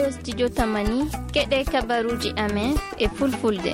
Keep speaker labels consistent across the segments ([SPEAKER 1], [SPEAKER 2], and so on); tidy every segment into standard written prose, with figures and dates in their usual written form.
[SPEAKER 1] ɗo studio Tamani keɗe kabaruji amen e fulfulde.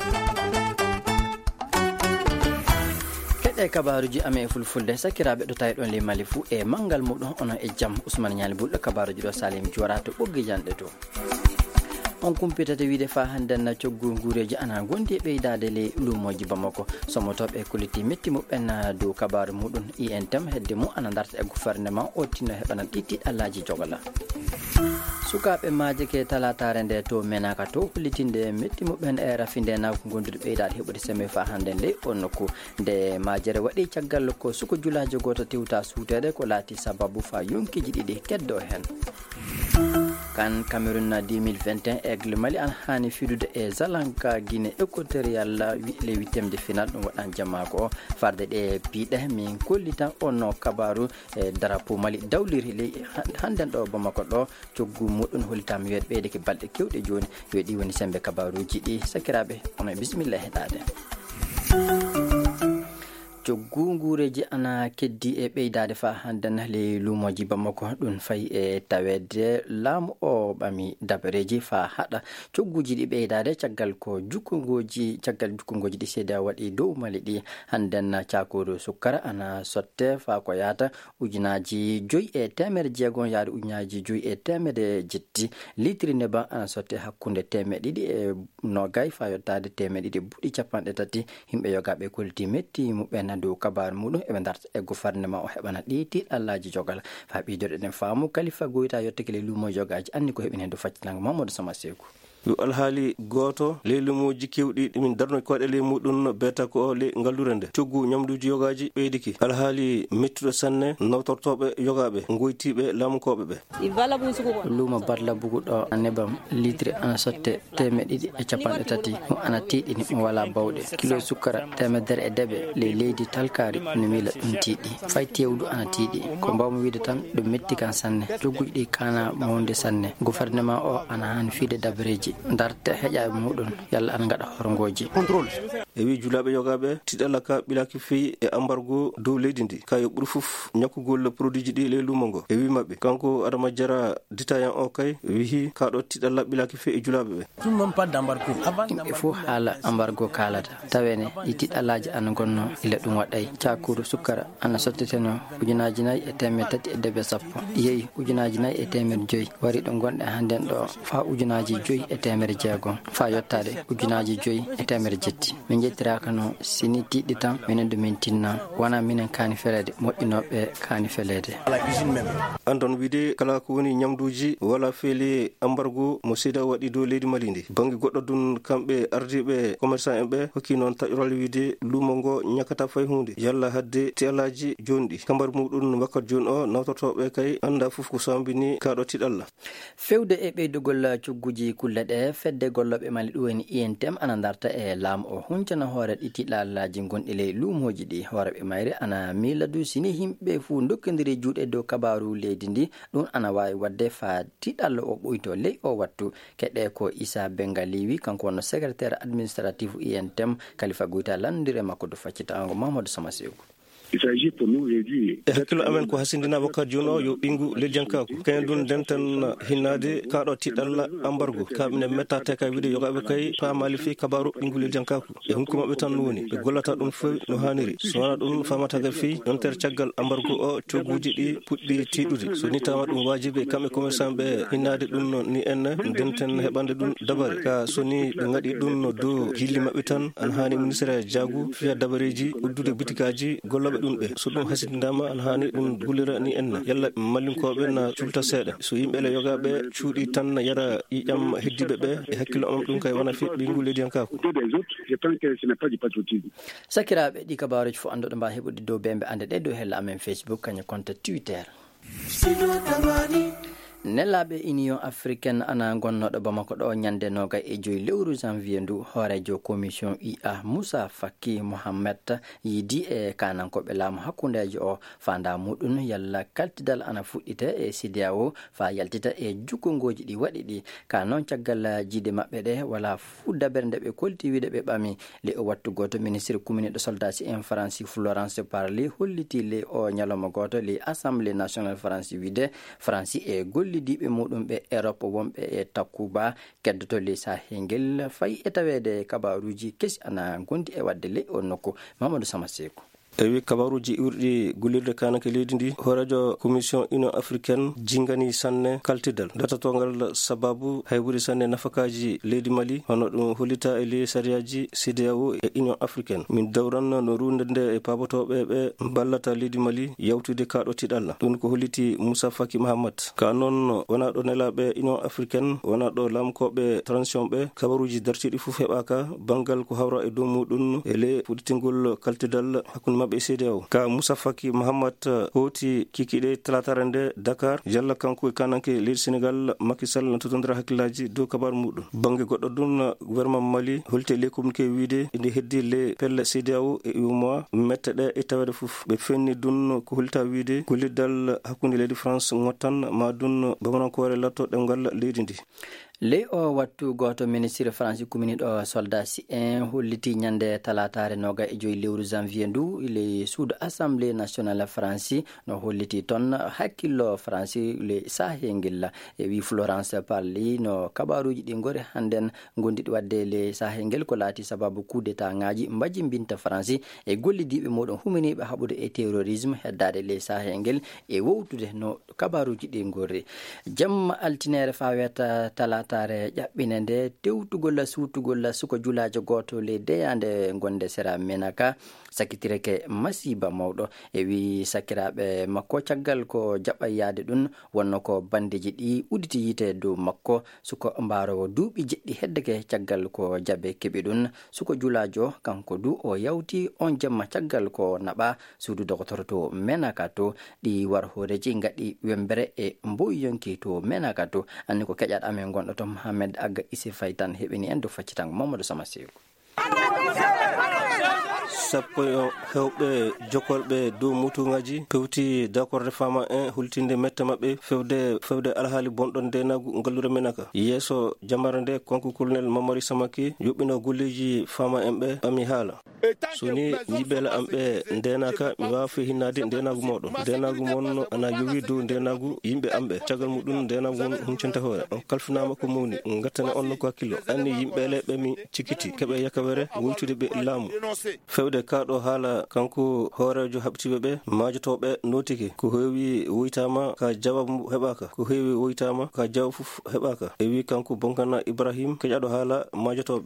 [SPEAKER 2] keɗe kabaruji amen e fulfulde sakiraɓe ɗo tawi ɗon le mali fou e mangal muɗum onon e jaam Ousmane Ñali Bulɗo kabaruji ɗo Salim Diora to ɓoggi janɗe to on kumpitata wiide fa hannden coggu guureji ana gondi e ɓeydade le lumoji Bamako somotoɓe koliti metti muɓen dow kabaru muɗum INTM hedde mum ana darta e gouvernement o tinno heɓana ɗiɗi allaji jogola sukaɓe maaje ke talatare nde to menaka to hollitinde metti muɓen e rafinde nawko gondude ɓeydade heɓude seme fa hannden le on nokku nde majere waɗi caggal ko suko julajo goto tewta suutede ko laati sababu fa yonkiji ɗiɗi keddo hen kan Cameroun 2021 aigle Mali an hani fidude e Zalanka Guinée équatorial le 8e de finale ɗum waɗan jammako farde ɗe piiɗe min kolli tan onno kabaru e drapeau Mali dawliri le hannden ɗo Bamako ɗo coggu muɗum hollitama wiyeɗe ɓeyde ke balɗe kewɗe joni weɗi woni sembe kabaruji ɗi sakiraɓe ono bisimilla heɗade coggu guureji ana keddi e ɓeydade fa hannden le lumoji Bamako ɗum fayi e tawede laamu o ɓami dabareji fa haɗa cogguji ɗi ɓeydade caggal ko jukkongoji ɗi seeda waɗi dow Mali ɗi hannden cakuru sukkara ana sotte fa ko yata ujunaji 5,600 yaade ujunaji 5,700 litre neban ana sotte hakkunde 200 e nogay fa yottade 200 buuɗi capanɗe tati himɓe yogaɓe kolti metti muɓen dow kabaru muɗum eɓe darta e gouvernement o heɓana ɗi tiɗallaji jogal fa ɓijoɗe ɗen faamu Kalifa Goyta yettake le lumo jogaji anni ko heɓini hen do faccitango Mamadou Sama Sekou
[SPEAKER 3] yo alhaali goto le lumoji kewɗi ɗimin darno koɗe le muɗum beta ko le ngallurende coggu ñamduji yogaji ɓeydiki alhaali mettuɗo sanne nawtortoɓe yogaɓe goytiɓe laamukoɓe ɓe
[SPEAKER 2] lumo Badla Bougou ɗo nebam litre ana sotte 230 mo ana tiiɗini mo wala bawɗe kilo sukkara 100 le leydi talkari no mila ɗum tiiɗi fay tewdu ana tiiɗi ko mbawmi wiide tan ɗum metti kan sanne cogguji ɗi kana mawde sanne gouvernement o ana hani fiide dabareji darte heƴaɓe muɗum yalla an gaɗa horgoji
[SPEAKER 3] e wi julaɓe yogaɓe tiɗalla ka ɓilaki feyi e embargo dow leydi ndi ka yo ɓuuri foof ñakkugol produit ji ɗi le lumo ngo e wi mabɓe kanko Adama Diarra détaillant o kay wihi kaɗo tiɗalla ɓilaki feyi e julaɓe ɓe
[SPEAKER 2] yimɓe fof haala embargo kalata tawene ɗi tiɗallaji ana gonno ila ɗum waɗay cakuru sukkara ana sotteteno ujunaji 4,310 yeeyi ujunaji 4,500 wari ɗo gonɗe hannden ɗo fa ujunaji 5,600 fa yottade ujunaji 5,700 min jettiraka no sini tiɗɗi tan minen do min tinna wona minen kaani felede moƴƴinoɓe kaani felede
[SPEAKER 3] andon wiide kala ko woni ñamduji wala feeli embargo mo seeda waɗi dow leydi Mali ndi bangi goɗɗo dun kamɓe ardiɓe commerçant en ɓe hokki noon taƴorol wiide lumo ngo ñakkata fay hunde yalla hadde tialaji joni ɗi kambaru muɗum wakkat joni o nawtortoɓe kay anda foof ko sambini kaɗo tiɗalla
[SPEAKER 2] fewde e ɓeydugol cogguji kulle ɗe fedde golloɓe Mali ɗum woni INTM ana darta e laamu o huncana hoore ɗi tiɗallaji gonɗi le lumoji ɗi hooreɓe mayre ana miladu sini himɓe fuu dokkodiri juuɗe dow kabaru leydi ndi ɗum ana wawi wadde fa tiɗalla o ɓoyto ley o wattu keɗe ko Issa Bengaliwi kanko wonno secrétaire administratif INTM Kalifa Goyta landire makko do faccitango Mamadou Sama Sekou
[SPEAKER 3] e hakkilo amen ko hasindina wakkat joni o yo ɓingu leljankaku kañum ɗum denten hinnade kaɗo tiɗalla embargo kamɓene mettate kay wiide yogaɓe kay famali fi kabaru ɓingu leljankaku e hunko mabɓe tan woni ɓe gollata ɗum fo no hanniri so wona ɗum famatagal fi non tere caggal embargo o cogguji ɗi puɗɗi tiɗude so ni tawa ɗum wajiɓe kamɓe commerçant ɓe hinnade ɗum no ni enne denten heɓande ɗum dabare ka so ni ɓe gaɗi ɗum no dow jilli mabɓe tan an hani ministére jaagu fiya dabareji uddude bitikaji golloɓe ɗum ɓe so ɗum hasindindama an hani ɗum gullira ni enna yalla mallinkoɓe na culta seeɗa so yimɓele yogaɓe cuuɗi tan yara ƴiƴam heddiɓe ɓe e hakkilo am ɗum kay wona fi ɓingu leydi yankako
[SPEAKER 2] sakiraɓe ɗi kabaruji fo anduɗo mba heɓude dow bembe ande ɗe dow hella amen Facebook kañum compte Twitter nellaɓe union africaine ana gonnoɗo Bamako ɗo ñande 25 lewru janvier ndu hoorejo commission IA Moussa Faki Mohamed yiidi e kanankoɓe laamu hakkundeji o fanda muɗum yalla kaltidal ana fuɗɗite e CEDEAO fa yaltita e jukkongoji ɗi waɗi ɗi ka noon caggal jiide mabɓe ɗe wala fuu dabere nde ɓe kolti wiide ɓe ɓami le o wattu goto ministre commune de soldats en France Florence Parly holliti le o ñalawma goto le assemblée nationale France wiide France e golli gollidiɓe muɗum ɓe Europe wonɓe e takkuba keddoto ley Sahel fayi e tawede kabaruji kesi ana gondi e wadde ley o nokku. Mamadou Samasekou.
[SPEAKER 3] ewi kabaruji iwrɗi gullirde kanake leydi ndi horadio commission union africaine jingani sanne kaltidal datatongal sababu hay ɓuri sanne nafakaji leydi Mali hono ɗum hollita e ley sariyaji CEDEAO e union africaine. Min dawran no runde nde e pabotoɓe ɓe ballata leydi Mali yawtude kaɗo tiɗalla. ɗum ko holliti Moussa Faki Mahamat ka noon wona ɗo nelaɓe union africaine wona ɗo lamkoɓe transition ɓe kabaruji dartiɗi foof heɓaka bangal ko hawra e dow muɗum e ley fuɗɗitingol kaltidal hakkude maɓɓe CEDEAO. ka Moussa Faki Mahamat hoti kikiɗe talatare nde Dakar jalla kanko e kananke leydi Sénégal Macky Sall na totodira hakkillaji dow kabaru muɗum. Bange goɗɗo ɗum gouvernement Mali holti ley communiqué wiide inde heddi ley pelle CEDEAO e UEMOA mette ɗe e tawede foof ɓe fenni ɗum ko holta wiide golliddal hakkude leydi France ngottan ma ɗum bamanankore latto ɗemgal leydi ndi.
[SPEAKER 2] ley o wattu goto ministre France communi ɗo soldat C1 holliti ñande talatare 25 lewru janvier ndu le suudu assemblée nationale France no holliti ton hakkillo France le Sahel e wi Florence Parly no kabaruji ɗi gori handen gondiɗi wadde le Sahel ko laati sababu coup d'état ngaji mbajimbinta France e gollidiɓe moɗon huminiɓe haɓude e terrorisme heddade le Sahel e wowtude no kabaruji ɗi gori. jamma altinere faweta talatare ƴaɓɓine nde tewtugol suutugol suko julajo goto le deyande gonde sera Menaka sakitireke masiba mawɗo e wi sakiraɓe makko caggal ko jaɓɓayade ɗum wonno ko bandeji ɗi uditi yite dow makko suko mbarowo duuɓi jeɗɗi heddeke caggal ko jabe keɓi ɗum suko julajo kanko du o yawti on jamma caggal ko naɓa suudu docteur to Menaka to ɗi war horeji gaɗi wembere e mboyonki to Menaka to anni ko keƴat amen gonɗo to Mohamed Agga Isi Faytan heɓini en do faccitango Mamadou Samasekou.
[SPEAKER 3] sappo hewɓe jokolɓe dow mutuŋaji pewti d'accord fama 1 hultinde mette maɓɓe fewde alhaali bonɗon ndenagu ngallure Menaka. yeeso jamara nde konko colonel Mamari Samaki yuɓɓino golleji fama en ɓe ɓami haala soni yiɓele am ɓe ndenaka mi wawa fe hinnade ndenagu moɗon ndenagu mon ana yowi dow ndenagu yimɓe amɓe caggal muɗum ndenagu mon huncanta hoore on kalfinama ko mawni gattane on ko hakkillo anni yimɓele ɓe mi cikiti keɓe yakawere wultude ɓe laamu fewde kaɗo haala kanko hoorejo haɓtiɓe ɓe majotoɓe notiki ko heewi woytama ka jawabu heɓaka ko heewi woytama ka jawabu foof heɓaka e wi kanko Bonkana Ibrahim keƴaɗo haala majotoɓe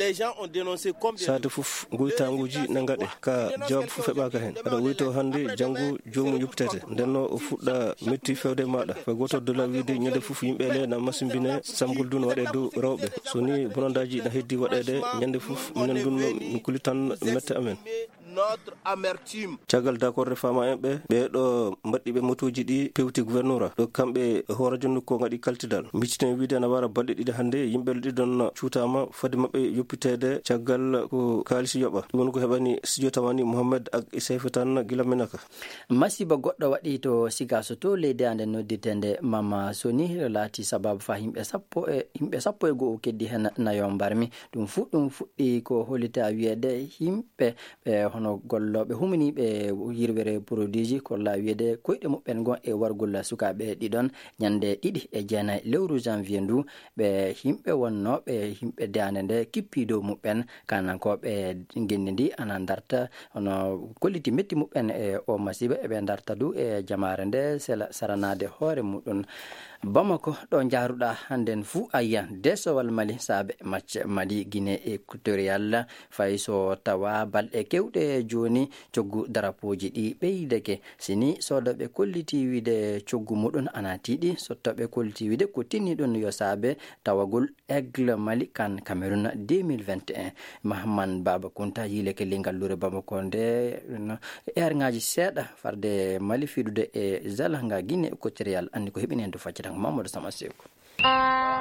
[SPEAKER 3] sade foof goytaguji ne gaɗe ka jawabu foof heɓaka hen aɗa woyto hande janggo jomum yuppitete ndenno o fuɗɗa metti fewde maɗa fa goto dola wiide ñande foof yimɓele na masimbine sambuldu no waɗe dow rewɓe soni bonondaji na heddi waɗede ñande foof minen ɗum min kuli tan mette amen
[SPEAKER 4] notre amertume
[SPEAKER 3] caggal d'accord fama en ɓeɗo mbaɗɗiɓe motoji ɗi pewti gouverneur ɗo kamɓe horadio nokko gaɗi kaltidal micciten wiide ana wara balɗe ɗiɗi hande yimɓe ɗiɗon cuutama fade mabɓe yoppitede caggal ko kaalisi yoɓa ɗum ko heɓani studio tawani Mohamed Ag Isayfa tan gila Menaka.
[SPEAKER 2] masiba goɗɗo waɗi to Sigaso to leydi ande nodditende Mama Soni laati sababu fa yimɓe sappo e go'o keddi hen nayo mbarmi ɗum fuɗɗi ko hollita wiyede yimɓe hono golloɓe huminiɓe yirwere produit ji kolla wiyede koyɗe muɓɓen gon e wargol sukaɓe ɗiɗon ñande 2 lewru janvier ndu ɓe yimɓe wonnoɓe yimɓe dande nde kippi dow muɓɓen kanankoɓe gendi ndi ana darta hono kolliti metti muɓɓen e o masiba eɓe darta du e jamare nde saranade hoore muɗum. Bamako ɗo jaruɗa handen fuu ayiyan desowal Mali saabe macce Mali Guinée équatorial fay so tawa balɗe kewɗe joni coggu darapoji ɗi ɓeydeke sini sodoɓe kolliti wiide coggu muɗum ana tiiɗi sottoɓe kolliti wiide ko tinni ɗum yo saabe tawagol Aigle Mali kan Cameroun 2021. Mahaman Baba Kunta yileke lingallure Bamako nde ngaji seeɗa farde Mali fidude e zalanga Guinée équatorial andi ko heɓini hen to faccata Mamadou Samasekou.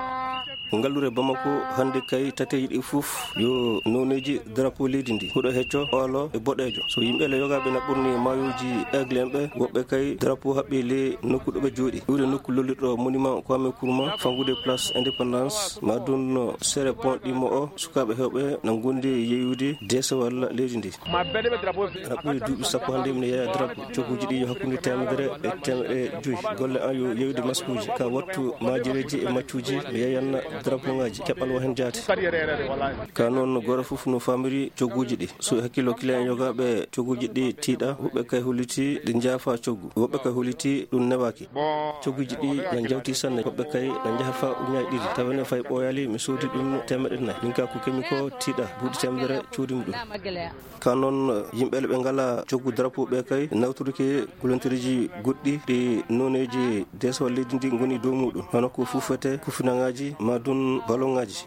[SPEAKER 3] ngallure Bamako hande kay tateji ɗi fof yo noneji drapeau leydi ndi huɗo hecco olo e boɗejo so yimɓe le yogaɓe na ɓurni mayoji aigle en ɓe woɓɓe kay drapeau haɓɓi le nokku ɗo ɓe jooɗi iwde nokku lollirɗo monument Kwame Nkrumah fangude place indépendance ma ɗum sere pont ɗimo o sukaɓe hewɓe na gondi yeyude desewal leydi ndi ana ɓuri duuɓi sappo hande mine yeeya drapeau cogguji ɗi yo hakkude temedere e temeɗe joyyi golle an yo yeyude maskuji ka wattu majireji e maccuji mi yeeyanna drapeau ngaji keɓal wo hen jaati ka noon goto foof no famiri cogguji ɗi so hakkilo client yogaɓe cogguji ɗi tiiɗa woɓɓe kay holliti ɗi jaafa coggu woɓɓe kay holliti ɗum newaki cogguji ɗi na jawti sanne woɓɓe kay na jaaha fa uñaji ɗiɗi tawene fay ɓooyali mi soodi ɗum temeɗe nayyi min ka ko kemi ko tiiɗa buuɗi temedere coodimi ɗum ka noon yimɓeɓe ɓe ngala coggu drapeau ɓe kay nawtorike kulontoriji goɗɗi ɗi noneji desowal leydi ndi goni dow muɗum hono ko fufete kufinangaji ma dun ballongaji.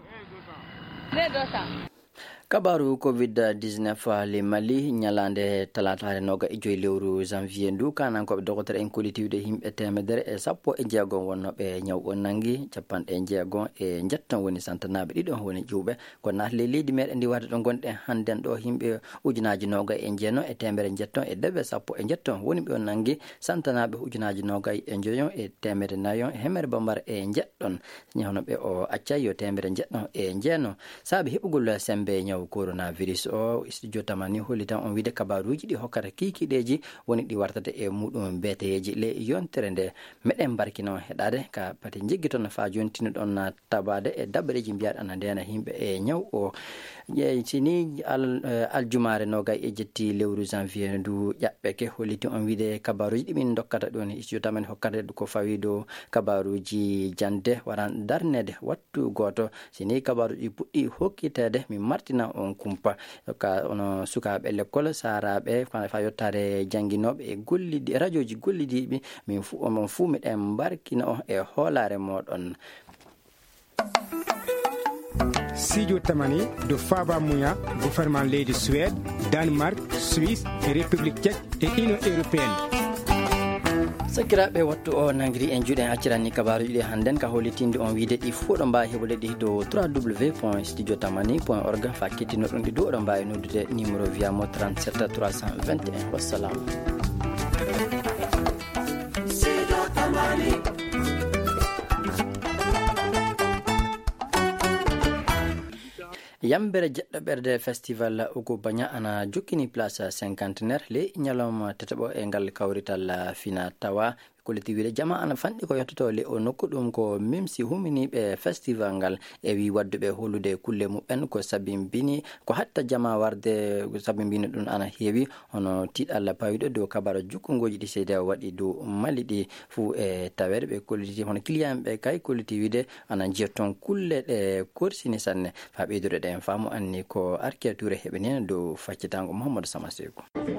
[SPEAKER 2] kabaru covid-19 le Mali nyalande talata noga e joy lewru janvier ndu kanankoɓe dogotere en kolitiwde himɓe temedere e sappo e jeegon wonnoɓe ñawɓo nangi capanɗe jeegon e jetton woni santanaɓe ɗiɗon woni ƴuɓe ko nahle leydi meɗen ndi warde ɗo gonɗen hannden ɗo himɓe ujunaji noga e jeeno e temere jetton e debbe sappo e jetton woni ɓe on nangi santanaɓe ujunaji noga e jeeyon e temere nayon e hemere bambar e jeɗɗon ñawno ɓe o accay yo temere jeɗɗon e jeeno saabi heɓugol sembe ñaw coronavirus o studio tamani holli tan on wiide kabaruji ɗi hokkata kikiɗeji woni ɗi wartata e muɗum beteyeji le yontere nde meɗen barkino heɗade ka pati jigguitono fa joni tinoɗon tabade e dabbareji mbiyaɗana ndena himɓe e ñaw o sini aljumare nogay e jetti lewru janvier ndu ƴaɓɓeke holliti on wiide kabaruji ɗimin dokkata ɗon studio tamani hokkata ko fawi dow kabaruji jande waran darnede wattu goto sini kabaruji puɗɗi hokkitede min martina on kumpa ka ono sukaɓe l'école saraɓe fa yottare jangguinoɓe e gollidi radioji gollidiɓe min fu miɗen barkina o e hoolare moɗon.
[SPEAKER 5] Studio Tamani de Faba Mouya, gouvernement leydi Suède, Danemark, Suisse et République tchèque et Union européenne.
[SPEAKER 2] sakiraɓe wattu o nangiri en juuɗe accirani kabaruji ɗi hannden ka hollitinde on wiide ɗi fuu ɗo mbawi heɓude ɗi dow www.studiotamani.org fa kettino ɗum ɗi dow ɗo mbawi noddude numéro wiyamo 37 321 wassalam. yambere jeɗɗo ɓerde festival ugo bagna ana jokkini place cinquantenaire le ñalawma tataɓo e ngal kawrital fina tawa koliti wiide jama ana fanɗi ko yettoto le o nokku ɗum ko même si huminiɓe festival ngal e wi wadduɓe hollude kulle muɓen ko sabimbini ko hatta jama warde sabimbini ɗum ana heewi hono tiɗalla pawiɗo dow kabara jukkongoji ɗi seede waɗi dow mali ɗi fuu e tawede ɓe kolliti hono client ɓe kay kolliti wiide ana jiya toon kulle ɗe korsini sanne fa ɓeydude ɗen faamu anni ko arkiature heɓenene dow faccitango Mouhamadou Samaseko.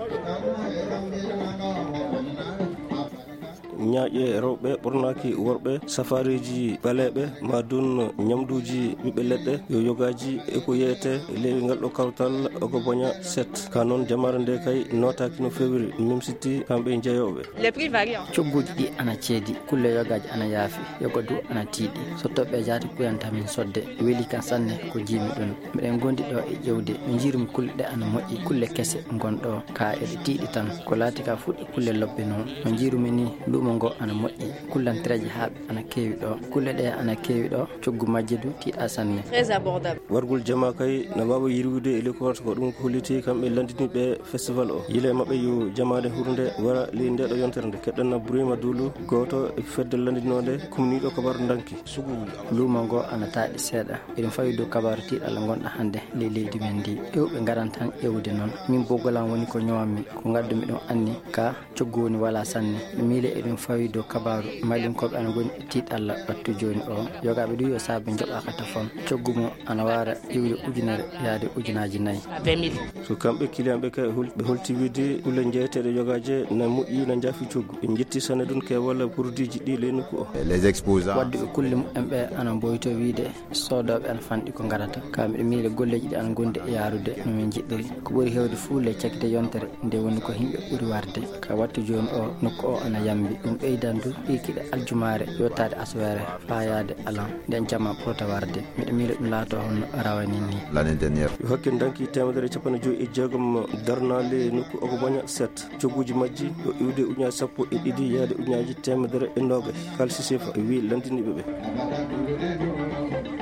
[SPEAKER 3] ñaaƴe rewɓe ɓornaki worɓe safariji baleɓe madun ñamduji ɓiɓɓe leɗɗe yo yogaji e ko yeyete leydi ngal ɗo kawtal ogo boña 7 ka noon jamare nde kay notaki no fewiri même sitti kamɓe jeeyoɓe
[SPEAKER 2] cogguji ɗi ana ceedi kulle yogaji ana yaafi yogodu ana tiiɗi so toɓɓe jaati kuyantamin sodde weeli kan sanne ko jiimi ɗum miɗen gondi ɗo e ƴewde mi jiirumi kulle ɗe ana moƴƴi kulle kese gonɗo ka eɗe tiiɗi tan ko laati ka fuɗɗi kulle lobbe noon no jiirumi ni luumo ngo ana moƴƴi kullantereji haaɓe ana keewi ɗo kulle ɗe ana keewi ɗo coggu majje du tiiɗa sanne
[SPEAKER 3] wargol jama kay no wawa yirwude e lekkorata ko ɗum ko holliti kamɓe landiniɓe festival o yile mabɓe yo jamade hurde wara ley nde ɗo yontere nde keɗɗenna Bourima Doulou goto e fedde landinode kumniɗo kabaru danki sugu
[SPEAKER 2] luumo ngo ana taaɗi seeɗa eɗen fawi dow kabaru tiiɗalla gonɗa hannde ley leydi men ndi ƴewɓe garan tan ƴewde noon min bogolam woni ko ñowammi ko gaddumi ɗum anni ka coggu woni wala sanne miile eɗen fawi dow kabaru malinkoɓe ana goni e tiiɗalla wattu joni o yogaɓe du yo saabe joɓaka téléphone coggu mo ana wara iwde ujunere yaade ujunaji 4
[SPEAKER 3] so kamɓe client ɓe kay ɓe holti wiide kulle jeeyeteɗe yogaje na moƴƴi na jaafi coggu ɓe jetti sanne ɗum ke walla produit ji ɗi ley nokku o
[SPEAKER 6] les exposants
[SPEAKER 2] wadduɓe kulle mumen ɓe ana boyto wiide sodoɓe ana fanɗi ko garata kamɓe miile golleji ɗi ana gondi e yarude no min jiɗɗiri ko ɓuuri hewde fuu le cakkite yontere nde woni ko himɓe ɓuuri warde ka wattu joni o nokku o ana yambi ɗum ɓeydandu ɗikiɗe aljumare yottade aswere fayade alan nden jamma ɓurata warde miɗo miila ɗum laato hono rawani ni.
[SPEAKER 6] L'année dernière
[SPEAKER 3] yo hakke danki 156 darnale nokku ogobaña 7 cogguji majji yo iwde ujunaji 12 yaade ujunaji 190 kalsi sefa wi landiniɓeɓe.